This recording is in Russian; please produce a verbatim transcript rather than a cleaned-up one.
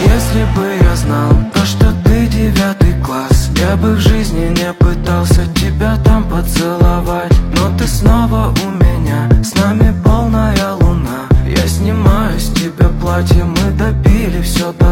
Если бы я знал то, что ты девятый класс, я бы в жизни не пытался тебя там поцеловать. Но ты снова у меня, с нами полная луна. Я снимаю с тебя платье, мы допили все до